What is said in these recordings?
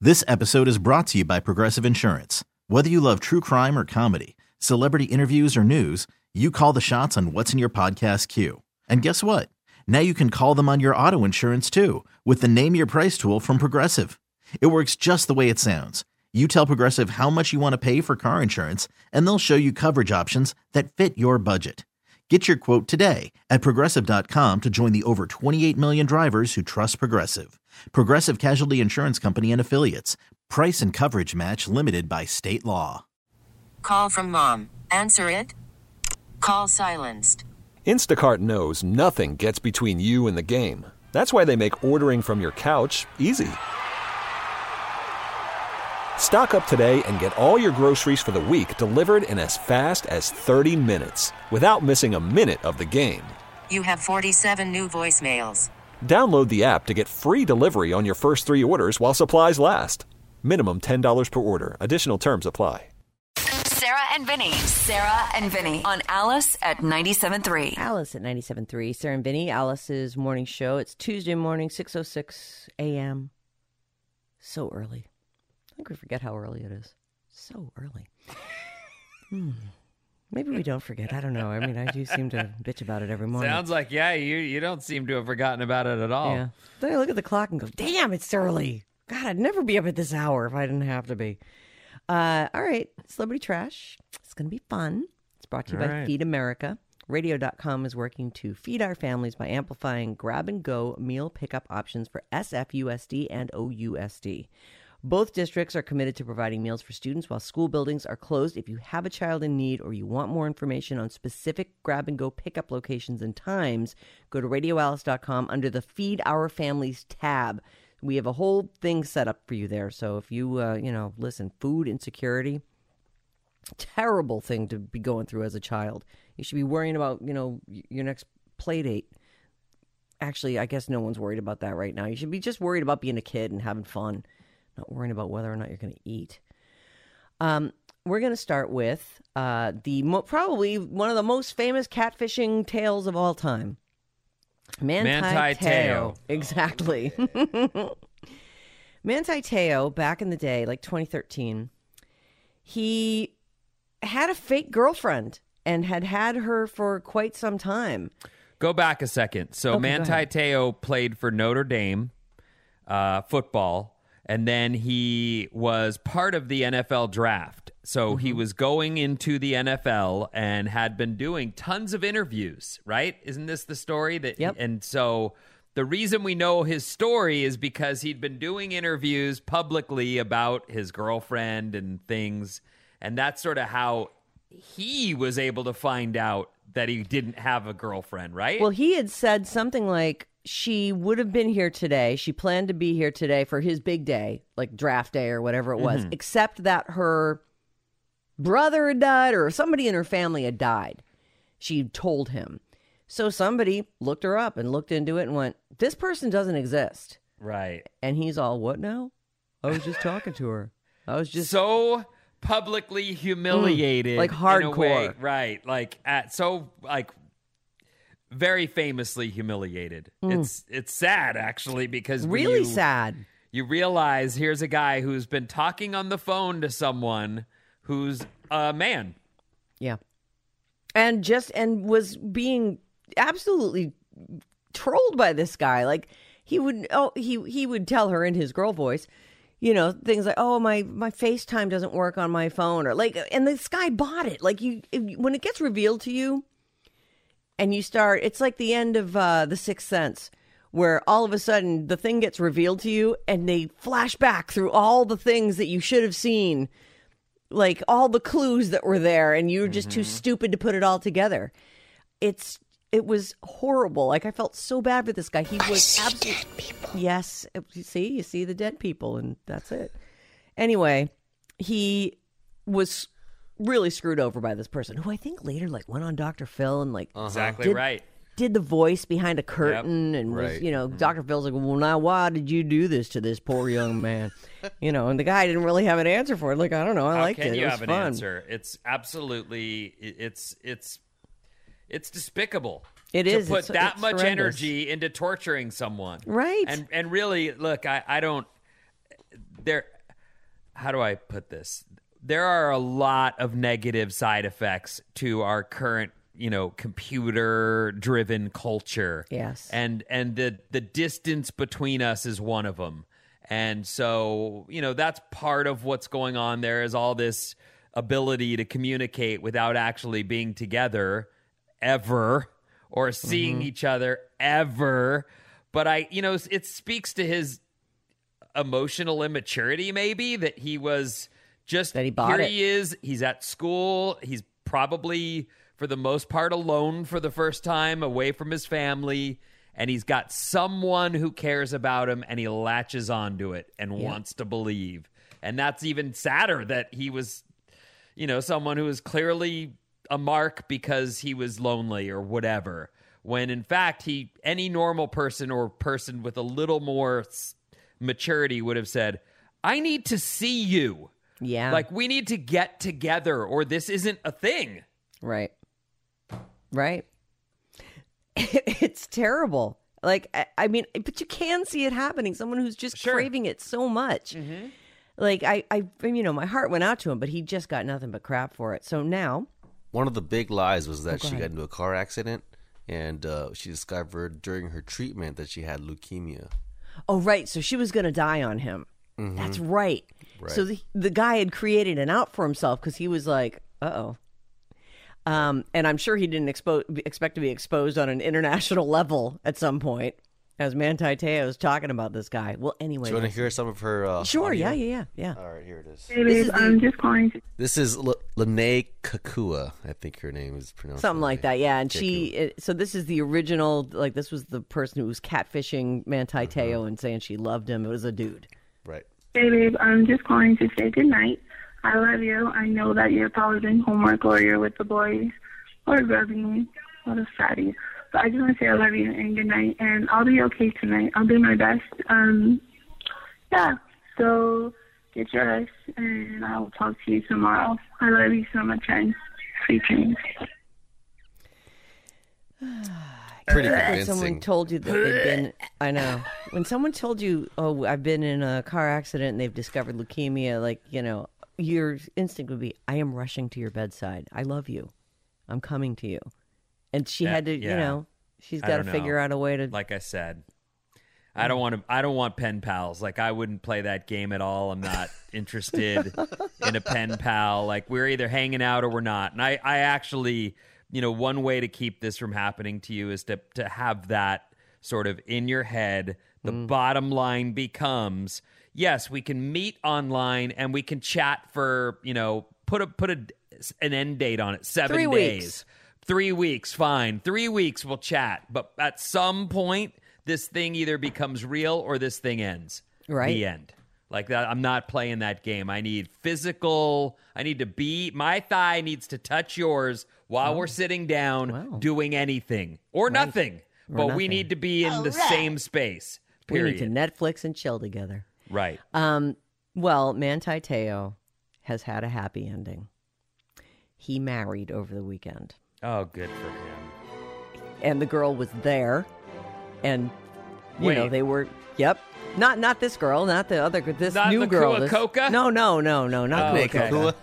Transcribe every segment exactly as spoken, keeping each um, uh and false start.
This episode is brought to you by Progressive Insurance. Whether you love true crime or comedy, celebrity interviews or news, you call the shots on what's in your podcast queue. And guess what? Now you can call them on your auto insurance too with the Name Your Price tool from Progressive. It works just the way it sounds. You tell Progressive how much you want to pay for car insurance, and they'll show you coverage options that fit your budget. Get your quote today at Progressive dot com to join the over twenty-eight million drivers who trust Progressive. Progressive Casualty Insurance Company and Affiliates. Price and coverage match limited by state law. Call from mom. Answer it. Call silenced. Instacart knows nothing gets between you and the game. That's why they make ordering from your couch easy. Stock up today and get all your groceries for the week delivered in as fast as thirty minutes without missing a minute of the game. You have forty-seven new voicemails. Download the app to get free delivery on your first three orders while supplies last. Minimum ten dollars per order. Additional terms apply. Sarah and Vinny. Sarah and Vinny on Alice at ninety-seven point three. Alice at ninety-seven point three. Sarah and Vinny, Alice's morning show. It's Tuesday morning, six oh six a.m. So early. I think we forget how early it is. So early. Hmm. Maybe we don't forget. I don't know. I mean, I do seem to bitch about it every morning. Sounds like, yeah, you you don't seem to have forgotten about it at all. Yeah. Then I look at the clock and go, damn, it's early. God, I'd never be up at this hour if I didn't have to be. Uh, all right. Celebrity Trash. It's going to be fun. It's brought to you All by right. Feed America. Radio dot com is working to feed our families by amplifying grab-and-go meal pickup options for S F U S D and O U S D. Both districts are committed to providing meals for students while school buildings are closed. If you have a child in need or you want more information on specific grab-and-go pickup locations and times, go to radio alice dot com under the Feed Our Families tab. We have a whole thing set up for you there. So if you, uh, you know, listen, food insecurity, terrible thing to be going through as a child. You should be worrying about, you know, your next play date. Actually, I guess no one's worried about that right now. You should be just worried about being a kid and having fun. Not worrying about whether or not you're going to eat. Um, we're going to start with uh, the mo- probably one of the most famous catfishing tales of all time. Manti, Manti Teo. Teo. Exactly. Manti Teo, back in the day, like twenty thirteen, he had a fake girlfriend and had had her for quite some time. Go back a second. So Okay, go Manti ahead. Teo played for Notre Dame uh, football. And then he was part of the N F L draft. So Mm-hmm. he was going into the N F L and had been doing tons of interviews, right? Isn't this the story? That? Yep. And so the reason we know his story is because he'd been doing interviews publicly about his girlfriend and things. And that's sort of how he was able to find out that he didn't have a girlfriend, right? Well, he had said something like, she would have been here today. She planned to be here today for his big day, like draft day or whatever it was, except that her brother had died or somebody in her family had died. She told him. So somebody looked her up and looked into it and went, this person doesn't exist. right. And he's all, what now? I was just talking to her. I was just... so publicly humiliated, Mm, like in a way. hardcore. Right? Like at so like very famously humiliated. It's it's sad actually because when really you, sad. You realize here's a guy who's been talking on the phone to someone who's a man. Yeah. And just, and was being absolutely trolled by this guy. Like he would, oh, he, he would tell her in his girl voice, you know, things like, oh, my, my FaceTime doesn't work on my phone, or like, and this guy bought it. Like you, if, when it gets revealed to you and you start, it's like the end of uh, The Sixth Sense, where all of a sudden the thing gets revealed to you and they flash back through all the things that you should have seen, like all the clues that were there, and you were just too stupid to put it all together. It's it was horrible. Like I felt so bad for this guy. He was absolutely dead people. Yes, you see, you see the dead people, and that's it. Anyway, he was really screwed over by this person, who I think later like went on Doctor Phil and like Exactly did, right. did the voice behind a curtain, and was, Right. you know, Doctor Phil's like, well, now why did you do this to this poor young man? You know, and the guy didn't really have an answer for it. Like, I don't know, I How liked can it. you it was have an fun. answer? It's absolutely it- it's it's it's despicable. It to is. put It's- that it's much horrendous. energy into torturing someone, Right. And and really, look, I I don't there. how do I put this? There are a lot of negative side effects to our current, you know, computer-driven culture. Yes. And and the the distance between us is one of them. And so, you know, that's part of what's going on there is all this ability to communicate without actually being together ever or seeing mm-hmm. each other ever. But I, you know, it speaks to his emotional immaturity, maybe, that he was just, that he bought here it. he is, he's at school, he's probably, for the most part, alone for the first time, away from his family, and he's got someone who cares about him, and he latches onto it and yeah. wants to believe. And that's even sadder that he was, you know, someone who was clearly a mark because he was lonely or whatever, when in fact, he any normal person or person with a little more maturity would have said, I need to see you. Yeah. Like, we need to get together or this isn't a thing. Right. Right. It's terrible. Like, I, I mean, but you can see it happening. Someone who's just sure. craving it so much. Mm-hmm. Like, I, I, you know, my heart went out to him, but he just got nothing but crap for it. So now. One of the big lies was that oh, go she ahead. got into a car accident, and uh, she discovered during her treatment that she had leukemia. Oh, right. So she was going to die on him. Mm-hmm. That's right. right. So the, the guy had created an out for himself because he was like, uh-oh. Um, and I'm sure he didn't expo- expect to be exposed on an international level at some point, as Manti Te'o was talking about this guy. Well, anyway. Do you want to hear some of her uh, Sure, audio? yeah, yeah, yeah, yeah. All right, here it is. Hey, babe, I'm just calling to... This is L- Lene Kakua. I think her name is pronounced Something like that, yeah. And Kakua. she, it, so this is the original, like this was the person who was catfishing Manti Te'o mm-hmm. and saying she loved him. It was a dude. Right. Hey, babe, I'm just calling to say goodnight. I love you. I know that you're probably doing homework or you're with the boys or grubbing. What a fatty. But I just want to say I love you and good night. And I'll be okay tonight. I'll do my best. Um, yeah. So get your rest, and I will talk to you tomorrow. I love you so much, and sweet dreams. Pretty When convincing. someone told you that they've been, I know. When someone told you, oh, I've been in a car accident and they've discovered leukemia, like, you know, your instinct would be, I am rushing to your bedside. I love you. I'm coming to you. And she Yeah, had to, yeah. you know, she's I got to don't figure know. out a way to. Like I said, I don't want to. I don't want pen pals. Like, I wouldn't play that game at all. I'm not interested in a pen pal. Like, we're either hanging out or we're not. And I, I actually, you know, one way to keep this from happening to you is to to have that sort of in your head. The Mm. bottom line becomes, yes, we can meet online and we can chat for, you know, put a put a an end date on it. Seven Three days. weeks. Three weeks, fine. Three weeks we'll chat. But at some point, this thing either becomes real or this thing ends. Right. The end. Like that. I'm not playing that game. I need physical. I need to be, my thigh needs to touch yours while Oh. we're sitting down Wow. doing anything or Right. nothing. Or but we nothing. need to be in the same space. Period. We need to Netflix and chill together. Right. Um, well, Manti Te'o has had a happy ending. He married over the weekend. Oh, good for him. And the girl was there. And, you Wait. know, they were, yep. Not not this girl, not the other, this Not new the girl. this- Kuakoka? No, no, no, no, not Oh, Kuakoka. okay. Kakua.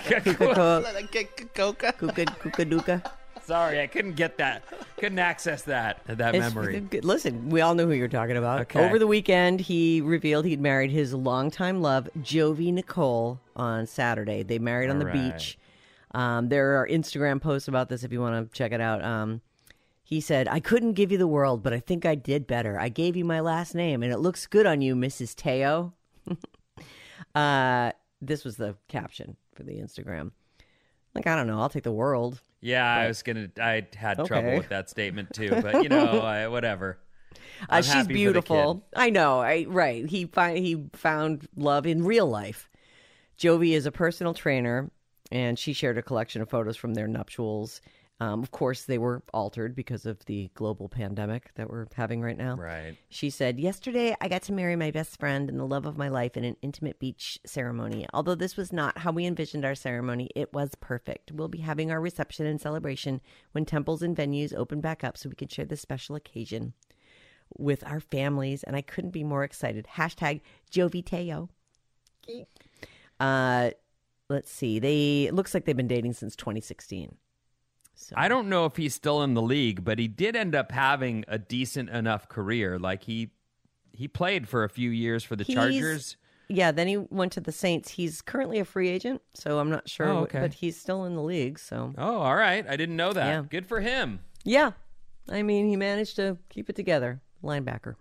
Kuka- Kuka- Kukaduka. Sorry, I couldn't get that. Couldn't access that that It's- memory. Listen, we all knew who you're talking about. Okay. Over the weekend, he revealed he'd married his longtime love, Jovi Nicole, on Saturday. They married on the All right. beach. Um, there are Instagram posts about this if you want to check it out. Um, he said, I couldn't give you the world, but I think I did better. I gave you my last name, and it looks good on you, Missus Te'o. uh, this was the caption for the Instagram. Like, I don't know. I'll take the world. Yeah, I was gonna. I had Okay. trouble with that statement too, but you know, I, whatever. Uh, I'm she's happy for the beautiful. kid. I know. I right. He find he found love in real life. Jovi is a personal trainer, and she shared a collection of photos from their nuptials. Um, of course, they were altered because of the global pandemic that we're having right now. Right. She said, yesterday I got to marry my best friend and the love of my life in an intimate beach ceremony. Although this was not how we envisioned our ceremony, it was perfect. We'll be having our reception and celebration when temples and venues open back up so we can share this special occasion with our families. And I couldn't be more excited. Hashtag Jovi Te'o. Uh, let's see. They it looks like they've been dating since twenty sixteen. So. I don't know if he's still in the league, but he did end up having a decent enough career. Like he he played for a few years for the He's- Chargers. Yeah, then he went to the Saints. He's currently a free agent, so I'm not sure, Oh, okay. but he's still in the league. So Oh, all right. I didn't know that. Yeah. Good for him. yeah, I mean, he managed to keep it together. Linebacker.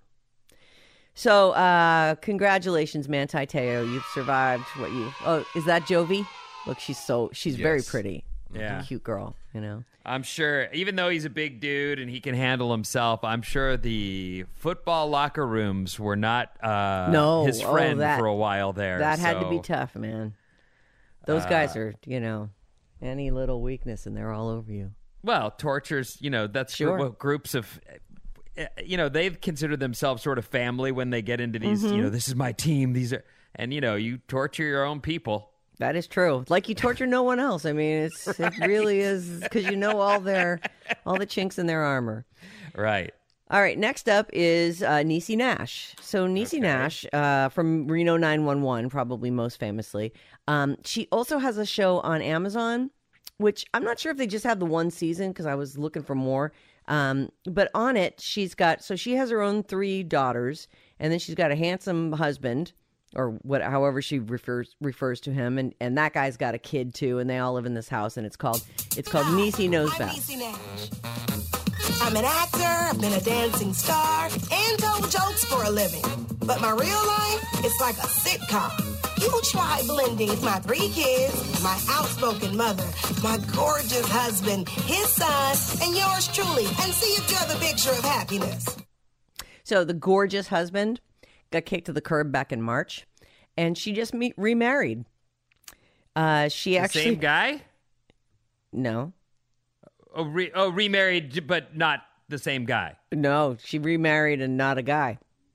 So, uh, congratulations, Manti Te'o. You've survived what you. Oh, is that Jovi? Look, she's so she's very Yes. pretty. Yeah. Cute girl. You know. I'm sure, even though he's a big dude and he can handle himself, I'm sure the football locker rooms were not uh, No. his Oh, friend that- for a while there. That had to be so- tough, man. Those guys are, you know, any little weakness and they're all over you. Well, tortures, you know, that's Sure. what groups of, uh, you know, they've considered themselves sort of family when they get into these, Mm-hmm. you know, this is my team. These are, and, you know, you torture your own people. That is true. Like you torture no one else. I mean, it's it really is because you know all their all the chinks in their armor. Right. All right, next up is uh, Niecy Nash. So Niecy Nash uh, from Reno nine one one, probably most famously. Um, she also has a show on Amazon, which I'm not sure if they just have the one season because I was looking for more. Um, but on it, she's got so she has her own three daughters, and then she's got a handsome husband, or what, however she refers refers to him, and, and that guy's got a kid too, and they all live in this house, and it's called it's called Niecy Knows I'm Best. Niecy Nash. I'm an actor, I've been a dancing star, and told jokes for a living. But my real life is like a sitcom. You try blending with my three kids, my outspoken mother, my gorgeous husband, his son, and yours truly, and see if you're the picture of happiness. So the gorgeous husband got kicked to the curb back in March, and she just me- remarried. Uh, she The actually same guy? no, Oh, re- oh, remarried, but not the same guy. no, she remarried and not a guy.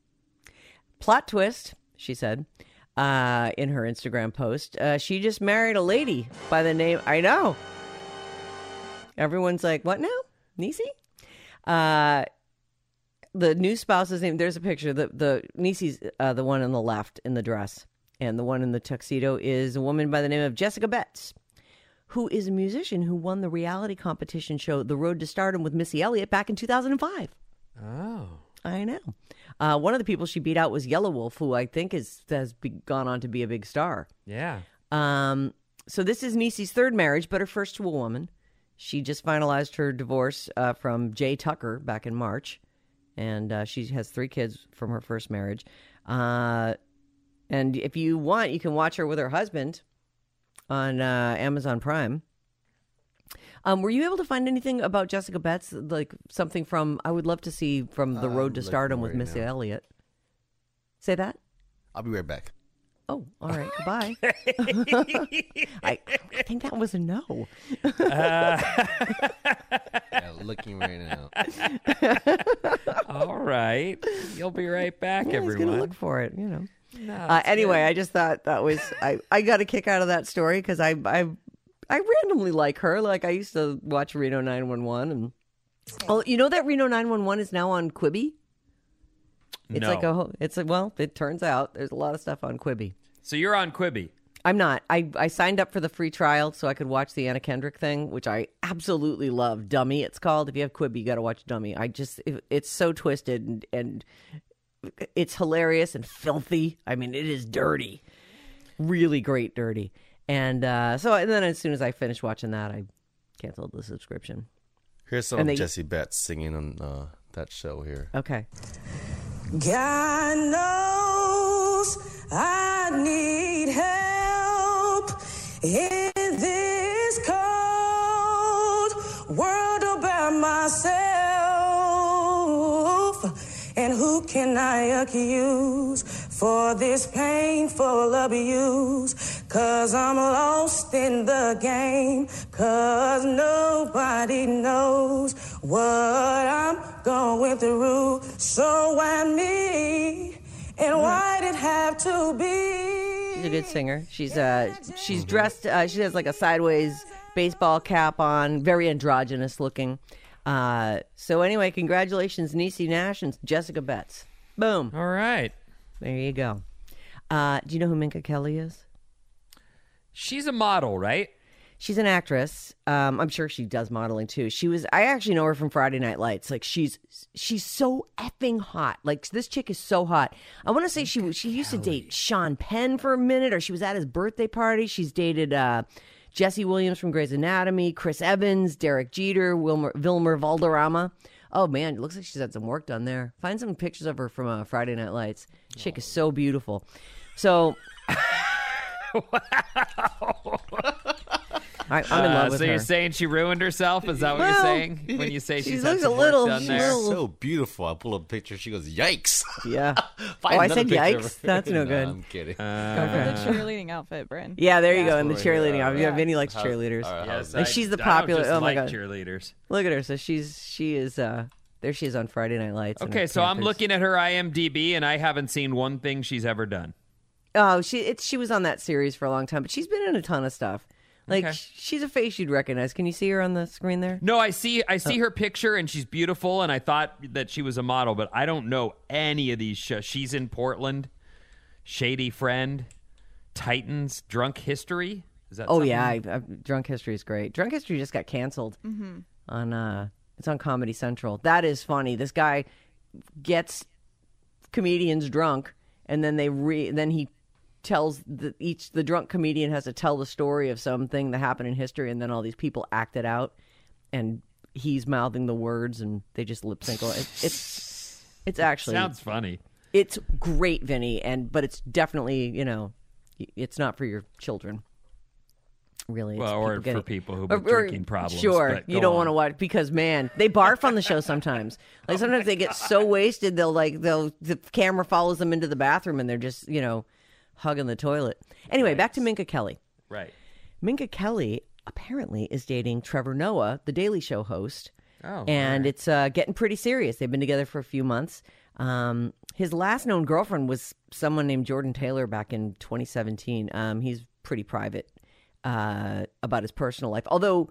Plot twist, she said uh, in her Instagram post. Uh, she just married a lady by the name. I know. Everyone's like, "What now, Niecy?" Uh, the new spouse's name. There's a picture. The the Niecy's uh, the one on the left in the dress, and the one in the tuxedo is a woman by the name of Jessica Betts, who is a musician who won the reality competition show The Road to Stardom with Missy Elliott back in two thousand five. Oh. I know. Uh, one of the people she beat out was Yellow Wolf, who I think is has be, gone on to be a big star. Yeah. Um, so this is Niecy's third marriage, but her first to a woman. She just finalized her divorce uh, from Jay Tucker back in March, and uh, she has three kids from her first marriage. Uh, and if you want, you can watch her with her husband on uh, Amazon Prime. Um, were you able to find anything about Jessica Betts, like something from, I would love to see from The I'm Road to looking Stardom with right Missy now. Elliott. Say that? I'll be right back. Oh, all right. Goodbye. I, I think that was a no. Yeah, looking right now. All right. You'll be right back, Yeah, he's everyone. going to look for it, you know. No, Uh, it's anyway, good. I just thought that was, I, I got a kick out of that story because I, I, I randomly like her. Like I used to watch Reno nine one one. And, oh, you know that Reno nine one one is now on Quibi? It's No. like a, whole- it's a, well, it turns out there's a lot of stuff on Quibi. So you're on Quibi. I'm not. I, I signed up for the free trial so I could watch the Anna Kendrick thing, which I absolutely love. Dummy, it's called. If you have Quibi, you got to watch Dummy. I just, it, it's so twisted and, and it's hilarious and filthy. I mean, it is dirty. Really great dirty. And uh, so, and then as soon as I finished watching that, I canceled the subscription. Here's some And of they- Jessie Betts singing on uh, that show here. Okay. God knows I need help in this cold world all by myself. And who can I accuse for this painful abuse? Cause I'm lost in the game. Cause nobody knows what I'm going through. So why me? And why'd it have to be? She's a good singer. She's uh she's dressed. Uh, she has like a sideways baseball cap on, very androgynous looking. Uh, so anyway, congratulations, Niecy Nash and Jessica Betts. Boom. All right. There you go. Uh, do you know who Minka Kelly is? She's a model, right? She's an actress. Um, I'm sure she does modeling too. She was. I actually know her from Friday Night Lights. Like she's she's so effing hot. Like this chick is so hot. I want to say she she used to date Sean Penn for a minute, or she was at his birthday party. She's dated uh, Jesse Williams from Grey's Anatomy, Chris Evans, Derek Jeter, Wilmer Vilmer Valderrama. Oh man, it looks like she's had some work done there. Find some pictures of her from uh, Friday Night Lights. Chick is so beautiful. So. Wow. I, I'm in love uh, with so her. you're saying she ruined herself? Is that what Well, you're saying when you say she she's looks had some a work little- done she's there? a little- So beautiful. I pull up a picture. She goes, "Yikes!" Yeah. Find Oh, I another said picture of yikes. her. That's no good. I'm kidding. Uh, the cheerleading outfit, Bryn. Yeah, there you Yeah. go. In the cheerleading Yeah, outfit. Yeah, right. Vinny likes How- cheerleaders. all right, yes, how's And I- she's the I don't popular- just oh my like God. cheerleaders. Look at her. So she's she is uh there she is on Friday Night Lights. in Okay, her so I'm Panthers. looking at her I M D B, and I haven't seen one thing she's ever done. Oh, she it's she was on that series for a long time, but she's been in a ton of stuff. Like Okay. she's a face you'd recognize. Can you see her on the screen there? No, I see I see her picture, and she's beautiful, and I thought that she was a model, but I don't know any of these shows. She's in Portland, Shady Friend, Titans, Drunk History. Is that Oh something? yeah, I, I, Drunk History is great. Drunk History just got canceled Mm-hmm. on uh it's on Comedy Central. That is funny. This guy gets comedians drunk, and then they re then he tells the each the drunk comedian has to tell the story of something that happened in history, and then all these people act it out, and he's mouthing the words, and they just lip sync. It, it's it's actually Sounds funny. it's great, Vinny, and but it's definitely you know it's not for your children. Really, it's Well, or people getting- for people who or- have or- drinking problems. Sure, but you go don't on. want to watch because man, they barf on the show sometimes. Like sometimes they get so wasted they'll like they'll the camera follows them into the bathroom and they're just you know hugging the toilet. Anyway, back to Minka Kelly. Right. Minka Kelly apparently is dating Trevor Noah, the Daily Show host. Oh, and alright. it's uh, getting pretty serious. They've been together for a few months. Um, his last known girlfriend was someone named Jordan Taylor back in twenty seventeen. Um, he's pretty private uh, about his personal life, although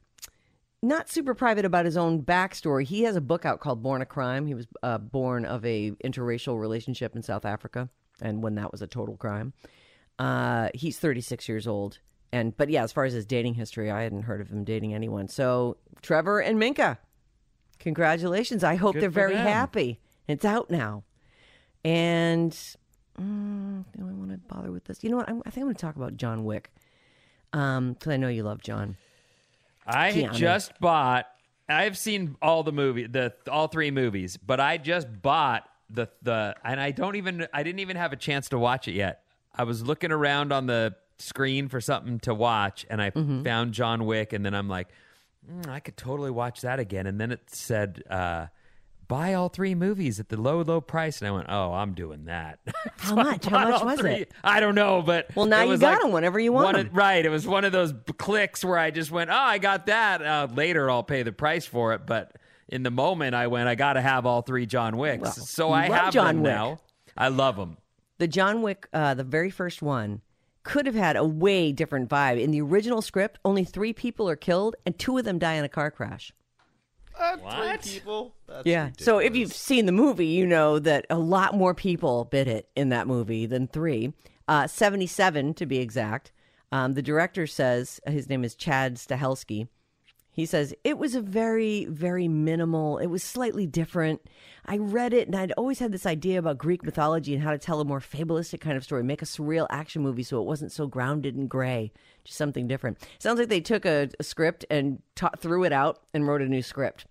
not super private about his own backstory. He has a book out called Born a Crime. He was uh, born of a interracial relationship in South Africa, and when that was a total crime. Uh, he's thirty-six years old. And but yeah, as far as his dating history, I hadn't heard of him dating anyone. So Trevor and Minka, congratulations. I hope Good they're for very them. happy. It's out now. And mm, do I want to bother with this? You know what? I'm, I think I'm going to talk about John Wick. Um, because I know you love John. I Keanu. just bought. I've seen all the movie, the all three movies, but I just bought the the, and I don't even. I didn't even have a chance to watch it yet. I was looking around on the screen for something to watch, and I Mm-hmm. found John Wick, and then I'm like, mm, I could totally watch that again. And then it said, uh, buy all three movies at the low, low price, and I went, oh, I'm doing that. How So I much? How bought much all was three. it? I don't know, but Well, now it you was got like them whenever you want one them. of- right. It was one of those b- clicks where I just went, oh, I got that. Uh, later, I'll pay the price for it. But in the moment, I went, I got to have all three John Wicks. Well, so you I love have John them Wick. now. I love them. The John Wick, uh, the very first one, could have had a way different vibe. In the original script, only three people are killed, and two of them die in a car crash. What? Three people? That's Yeah. So if ridiculous. you've seen the movie, you know that a lot more people bit it in that movie than three. Uh, seventy-seven to be exact. Um, the director says, his name is Chad Stahelski. He says, it was a very, very minimal, it was slightly different. I read it and I'd always had this idea about Greek mythology and how to tell a more fabulistic kind of story, make a surreal action movie so it wasn't so grounded and gray, just something different. Sounds like they took a, a script and ta- threw it out and wrote a new script.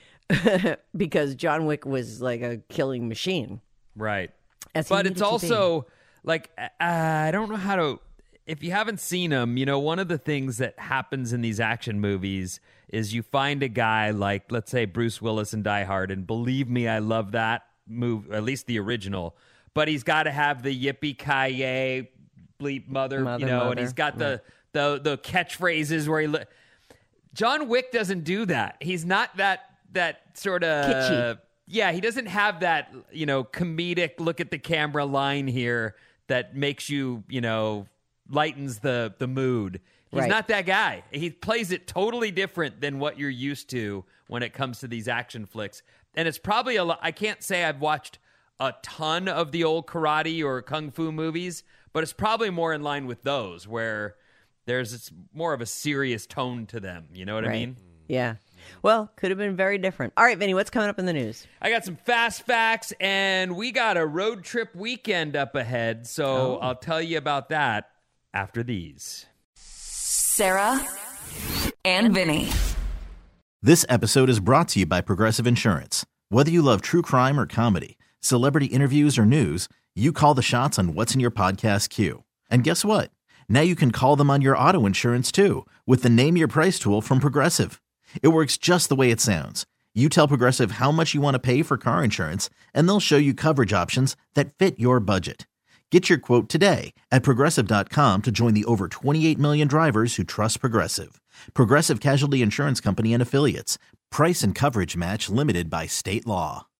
Because John Wick was like a killing machine. Right. As he But needed it's to be. also like, uh, I don't know how to. If you haven't seen them, you know, one of the things that happens in these action movies is you find a guy like, let's say, Bruce Willis in Die Hard, and believe me, I love that movie, at least the original. But he's got to have the yippee ki yay bleep mother, Mother, you know, and mother. he's got the the the catchphrases where he. Li- John Wick doesn't do that. He's not that that sort of Kitschy. Yeah, he doesn't have that, you know, comedic look at the camera line here that makes you, you know, lightens the the mood. He's Right. not that guy. He plays it totally different than what you're used to when it comes to these action flicks. And it's probably a lot. I can't say I've watched a ton of the old karate or kung fu movies, but it's probably more in line with those where, there's it's more of a serious tone to them. You know what Right. I mean? Yeah. Well, could have been very different. All right, Vinny, what's coming up in the news? I got some fast facts, and we got a road trip weekend up ahead, so Oh. I'll tell you about that after these. Sarah and Vinny. This episode is brought to you by Progressive Insurance. Whether you love true crime or comedy, celebrity interviews or news, you call the shots on what's in your podcast queue. And guess what? Now you can call them on your auto insurance too with the Name Your Price tool from Progressive. It works just the way it sounds. You tell Progressive how much you want to pay for car insurance, and they'll show you coverage options that fit your budget. Get your quote today at Progressive dot com to join the over twenty-eight million drivers who trust Progressive. Progressive Casualty Insurance Company and Affiliates. Price and coverage match limited by state law.